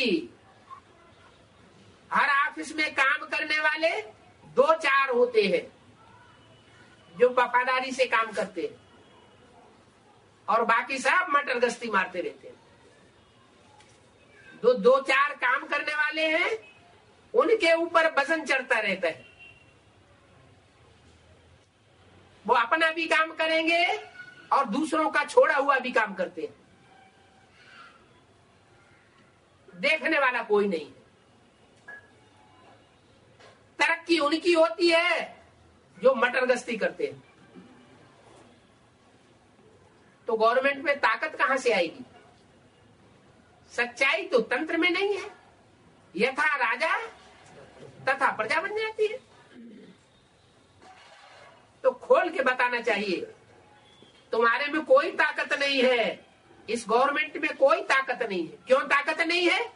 हर ऑफिस में काम करने वाले दो चार होते हैं जो वफादारी से काम करते हैं और बाकी सब मटर गश्ती मारते रहते हैं। दो दो चार काम करने वाले हैं, उनके ऊपर वजन चढ़ता रहता है। वो अपना भी काम करेंगे और दूसरों का छोड़ा हुआ भी काम करते हैं। देखने वाला कोई नहीं है। तरक्की उनकी होती है जो मटर गश्ती करते हैं। तो गवर्नमेंट में ताकत कहां से आएगी? सच्चाई तो तंत्र में नहीं है। यथा राजा तथा प्रजा बन जाती है। तो खोल के बताना चाहिए तुम्हारे में कोई ताकत नहीं है। इस गवर्नमेंट में कोई ताकत नहीं है। क्यों ताकत नहीं है?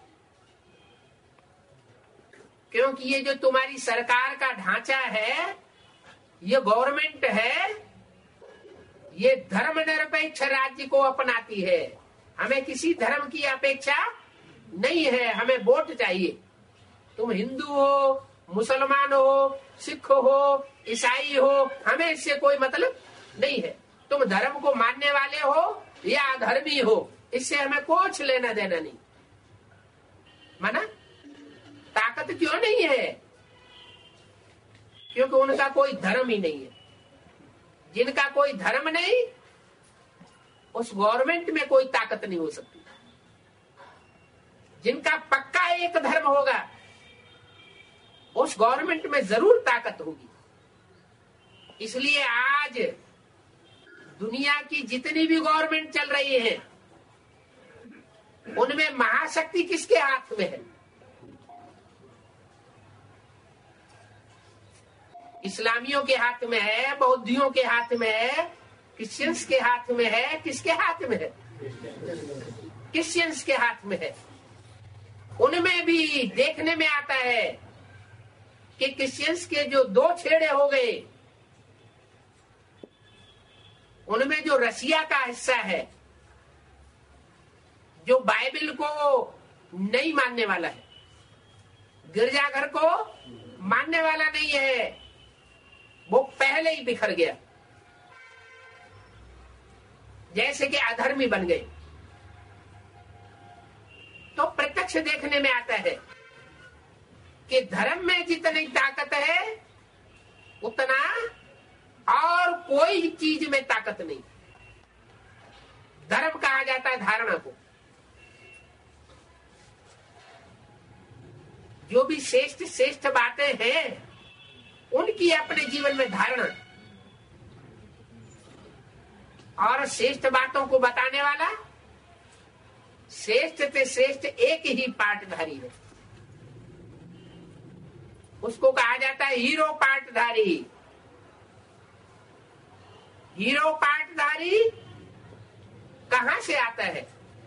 क्योंकि ये जो तुम्हारी सरकार का ढांचा है, ये गवर्नमेंट है, ये धर्मनिरपेक्ष राज्य को अपनाती है। हमें किसी धर्म की अपेक्षा नहीं है। हमें वोट चाहिए। तुम हिंदू हो, मुसलमान हो, सिख हो, ईसाई हो, हमें इससे कोई मतलब नहीं है। तुम धर्म को मानने वाले हो या अधर्मी हो, इससे हमें कुछ लेना देना नहीं। माना? ताकत क्यों नहीं है? क्योंकि उनका कोई धर्म ही नहीं है। जिनका कोई धर्म नहीं, उस गवर्नमेंट में कोई ताकत नहीं हो सकती। जिनका पक्का एक धर्म होगा, उस गवर्नमेंट में जरूर ताकत होगी। इसलिए आज दुनिया की जितनी भी गवर्नमेंट चल रही है, उनमें महाशक्ति किसके हाथ में है? इस्लामियों के हाथ में है, बौद्धियों के हाथ में है, क्रिश्चियंस के हाथ में है। किसके हाथ में है? क्रिश्चियंस के हाथ में है। उनमें भी देखने में आता है कि क्रिश्चियंस के जो दो छेड़े हो गए, उनमें जो रसिया का हिस्सा है, जो बाइबल को नहीं मानने वाला है, गिरजाघर को मानने वाला नहीं है, वो पहले ही बिखर गया, जैसे कि अधर्मी बन गए। तो प्रत्यक्ष देखने में आता है कि धर्म में जितनी ताकत है उतना और कोई चीज में ताकत नहीं। धर्म कहा जाता है धारणा को। जो भी श्रेष्ठ श्रेष्ठ बातें हैं उनकी अपने जीवन में धारणा, और श्रेष्ठ बातों को बताने वाला श्रेष्ठ से श्रेष्ठ एक ही पाठधारी है, उसको कहा जाता है हीरो पाठधारी। हीरो पाठधारी कहां से आता है?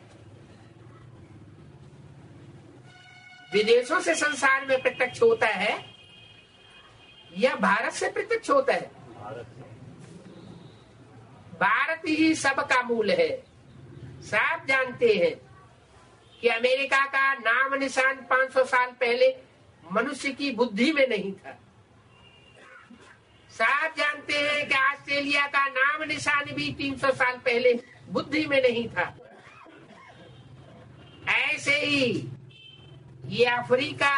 विदेशों से संसार में प्रत्यक्ष होता है या भारत से प्रत्यक्ष होता है? भारत ही सबका मूल है। सब जानते हैं कि अमेरिका का नाम निशान पाँच सौ साल पहले मनुष्य की बुद्धि में नहीं था। सब जानते हैं कि ऑस्ट्रेलिया का नाम निशान भी तीन सौ साल पहले बुद्धि में नहीं था। ऐसे ही ये अफ्रीका,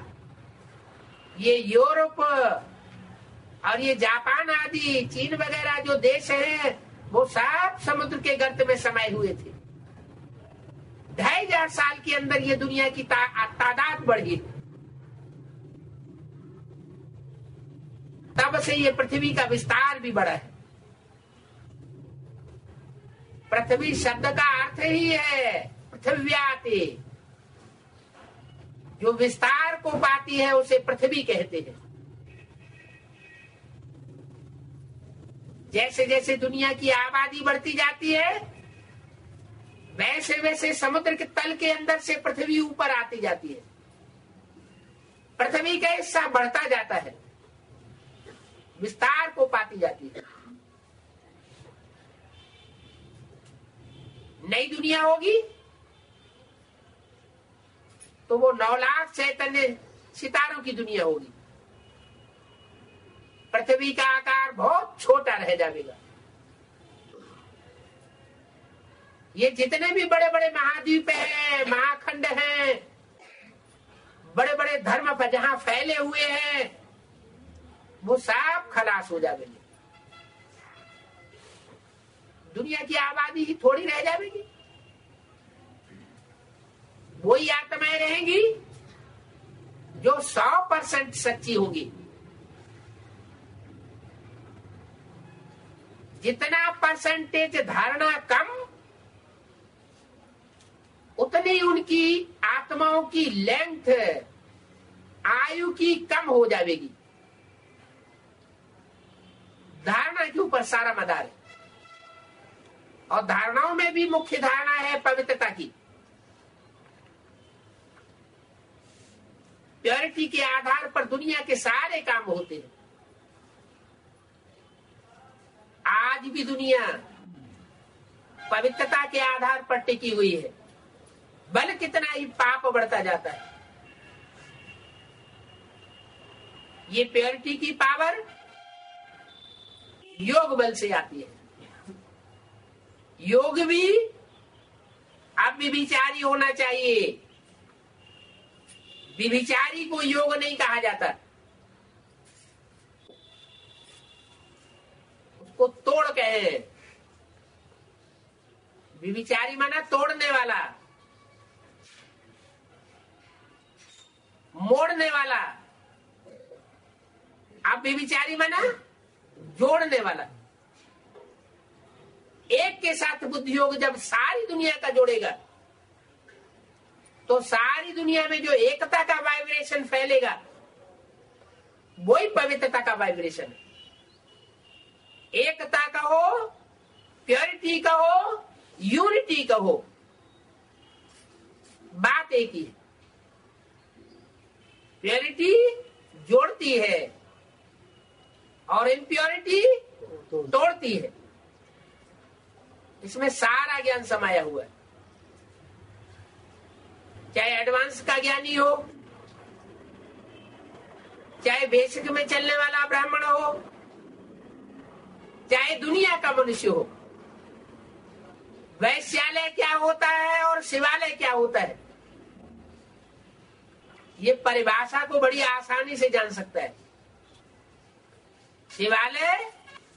ये यूरोप और ये जापान आदि, चीन वगैरह जो देश हैं, वो सब समुद्र के गर्त में समाये हुए थे। ढाई हजार साल के अंदर ये दुनिया की ता, तादाद बढ़ी, तब से ये पृथ्वी का विस्तार भी बढ़ा है। पृथ्वी शब्द का अर्थ ही है पृथ्व्याति, जो विस्तार को पाती है उसे पृथ्वी कहते हैं। जैसे जैसे दुनिया की आबादी बढ़ती जाती है वैसे वैसे समुद्र के तल के अंदर से पृथ्वी ऊपर आती जाती है। पृथ्वी का हिस्सा बढ़ता जाता है, विस्तार को पाती जाती है। नई दुनिया होगी तो वो नौ लाख चैतन्य सितारों की दुनिया होगी। पृथ्वी का आकार बहुत छोटा रह जाएगा। ये जितने भी बड़े बड़े महाद्वीप हैं, महाखंड हैं, बड़े बड़े धर्म पर जहां फैले हुए हैं, वो सब खलास हो जाएंगे। दुनिया की आबादी ही थोड़ी रह जाएगी। वही आत्माएं रहेंगी जो सौ परसेंट सच्ची होगी। जितना परसेंटेज धारणा कम, उतनी उनकी आत्माओं की लेंथ, आयु की कम हो जाएगी। धारणा के ऊपर सारा मदार है। और धारणाओं में भी मुख्य धारणा है पवित्रता की। प्योरिटी के आधार पर दुनिया के सारे काम होते हैं। आज भी दुनिया पवित्रता के आधार पर टिकी हुई है, बल कितना ही पाप बढ़ता जाता है। ये प्योरिटी की पावर योग बल से आती है। योग भी अब विचारी होना चाहिए। विभिचारी को योग नहीं कहा जाता, उसको तोड़ कहे। विभिचारी माना तोड़ने वाला, मोड़ने वाला। अब विभिचारी माना जोड़ने वाला। एक के साथ बुद्धि योग जब सारी दुनिया का जोड़ेगा तो सारी दुनिया में जो एकता का वाइब्रेशन फैलेगा वही पवित्रता का वाइब्रेशन है। एकता का हो, प्योरिटी का हो, यूनिटी का हो, बात एक ही है। प्योरिटी जोड़ती है और इम्प्योरिटी तोड़ती है। इसमें सारा ज्ञान समाया हुआ है। चाहे एडवांस का ज्ञानी हो, चाहे बेसिक में चलने वाला ब्राह्मण हो, चाहे दुनिया का मनुष्य हो, वैश्यालय क्या होता है और शिवालय क्या होता है, ये परिभाषा को बड़ी आसानी से जान सकता है। शिवालय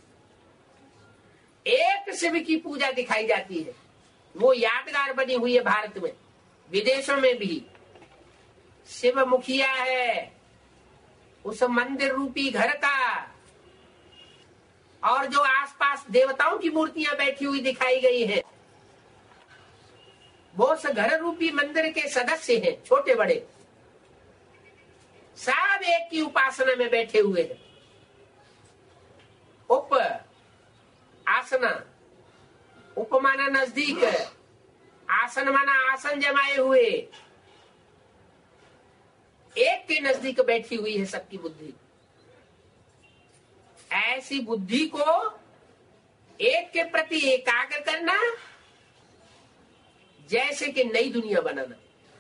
एक शिव की पूजा दिखाई जाती है, वो यादगार बनी हुई है भारत में, विदेशों में भी। शिव मुखिया है उस मंदिर रूपी घर का, और जो आसपास देवताओं की मूर्तियां बैठी हुई दिखाई गई है, वो उस घर रूपी मंदिर के सदस्य हैं, छोटे बड़े सब एक की उपासना में बैठे हुए हैं। उप आसना, उप माना नजदीक, आसन माना आसन जमाए हुए, एक के नजदीक बैठी हुई है सबकी बुद्धि। ऐसी बुद्धि को एक के प्रति एकाग्र करना, जैसे कि नई दुनिया बनाना।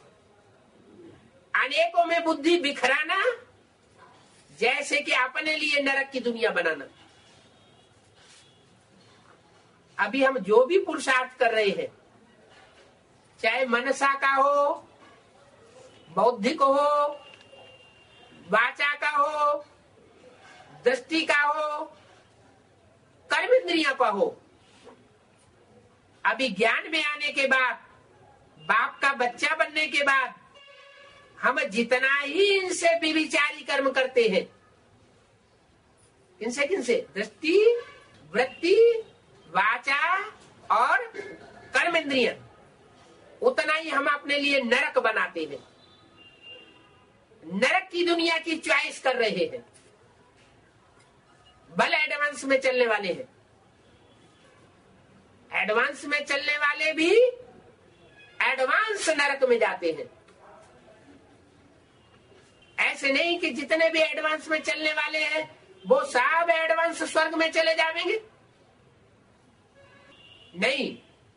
अनेकों में बुद्धि बिखराना, जैसे कि अपने लिए नरक की दुनिया बनाना। अभी हम जो भी पुरुषार्थ कर रहे हैं, चाहे मनसा का हो, बौद्धिक हो, वाचा का हो, दृष्टि का हो, कर्म इंद्रियों का हो, अभी ज्ञान में आने के बाद, बाप का बच्चा बनने के बाद, हम जितना ही इनसे व्यभिचारी कर्म करते हैं, इनसे किनसे, दृष्टि, वृत्ति, वाचा और कर्म इंद्रियां, उतना ही हम अपने लिए नरक बनाते हैं, नरक की दुनिया की चॉइस कर रहे हैं। भले एडवांस में चलने वाले हैं, एडवांस में चलने वाले भी एडवांस नरक में जाते हैं। ऐसे नहीं कि जितने भी एडवांस में चलने वाले हैं वो सब एडवांस स्वर्ग में चले जाएंगे, नहीं,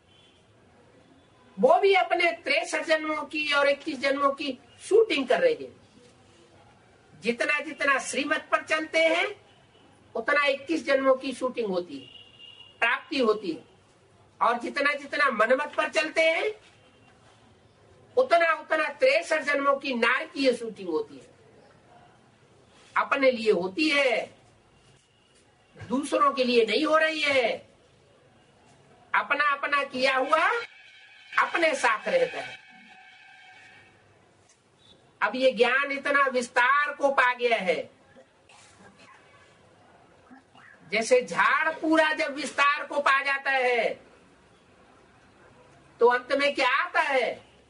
वो भी अपने तिरसठ जन्मों की और इक्कीस जन्मों की शूटिंग कर रहे हैं। जितना जितना श्रीमत पर चलते हैं, उतना इक्कीस जन्मों की शूटिंग होती है, प्राप्ति होती है, और जितना जितना मनमत पर चलते हैं, उतना उतना तिरसठ जन्मों की नारकीय शूटिंग होती है। अपने लिए होती है, दूसरों के लिए नहीं हो रही है। अपना अपना किया हुआ अपने साथ रहता है। अब ये ज्ञान इतना विस्तार को पा गया है, जैसे झाड़ पूरा जब विस्तार को पा जाता है तो अंत में क्या आता है,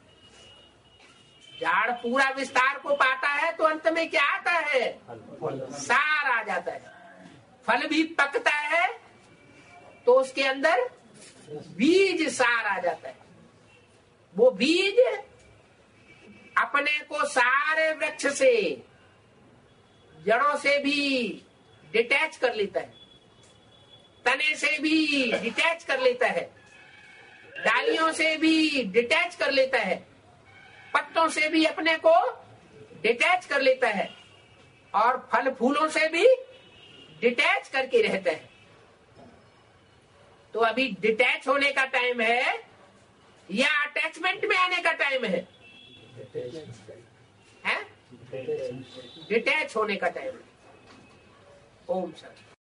झाड़ पूरा विस्तार को पाता है तो अंत में क्या आता है, सार आ जाता है। फल भी पकता है तो उसके अंदर बीज सार आ जाता है। वो बीज अपने को सारे वृक्ष से, जड़ों से भी डिटैच कर लेता है, तने से भी डिटैच कर लेता है, डालियों से भी डिटैच कर लेता है, पत्तों से भी अपने को डिटैच कर लेता है, और फल फूलों से भी डिटैच करके रहता है। तो अभी डिटैच होने का टाइम है या अटैचमेंट में आने का टाइम है? डिटैच होने का टाइम है। ओम शांति।